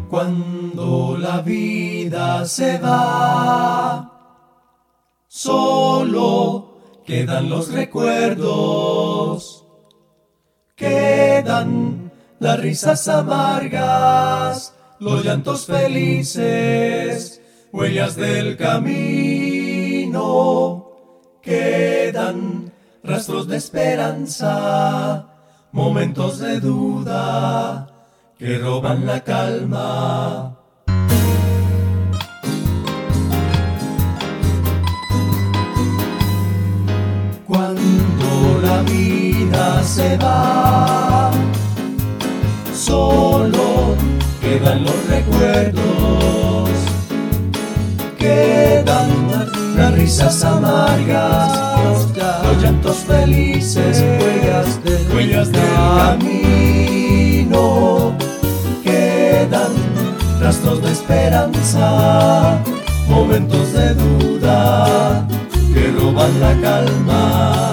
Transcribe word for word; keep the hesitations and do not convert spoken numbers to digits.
Cuando la vida se va, solo quedan los recuerdos, quedan las risas amargas, los llantos felices, huellas del camino, quedan rastros de esperanza, momentos de duda que roban la calma. Cuando la vida se va, solo quedan los recuerdos, quedan las risas amargas, los llantos felices, huellas del, huellas del camino, quedan rastros de esperanza, momentos de duda que roban la calma.